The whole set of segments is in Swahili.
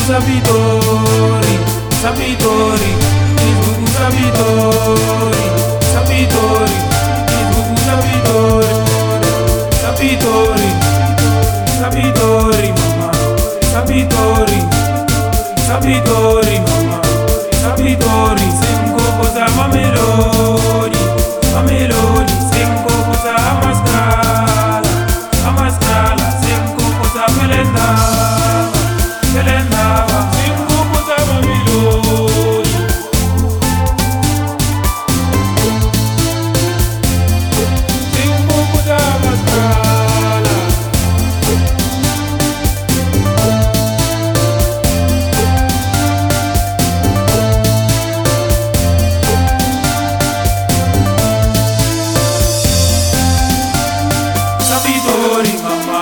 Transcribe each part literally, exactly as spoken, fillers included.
sabitori, sabitori, Isbubu sabitori, sabitori, Isbubu sabitori, sabitori, sabitori mama, sabitori, sabitori mama, sabitori, sengo koza mamelodi, mamelodi, sengo koza amaskala, amaskala, sengo koza melenda. Sabitori mama,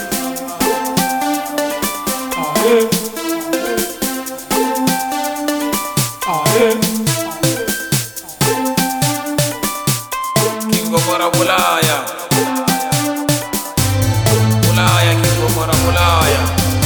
ahe, ahe, Kingo mora bulaya, bulaya kingo mora bulaya.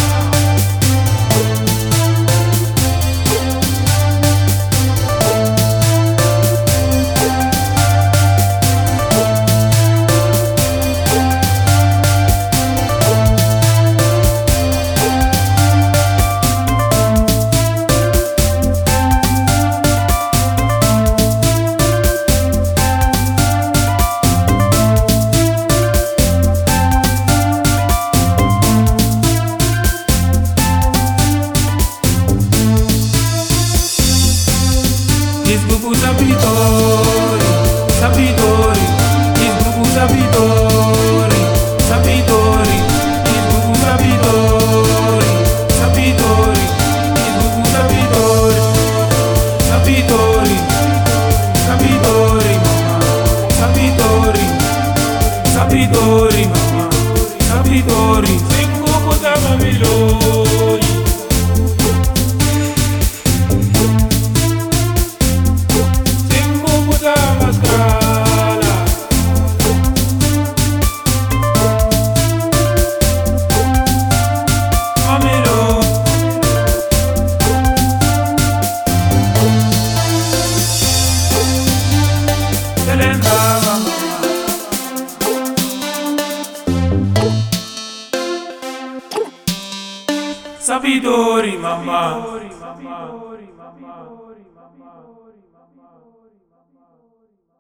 Isbubu sabitori, sabitori, Isbubu sabitori, sabitori, Isbubu sabitori, sabitori, Isbubu sabitori, sabitori, sabitori mama, sabitori, sabitori mama, sabitori, sengo koza mamelodi. Sabitori mama.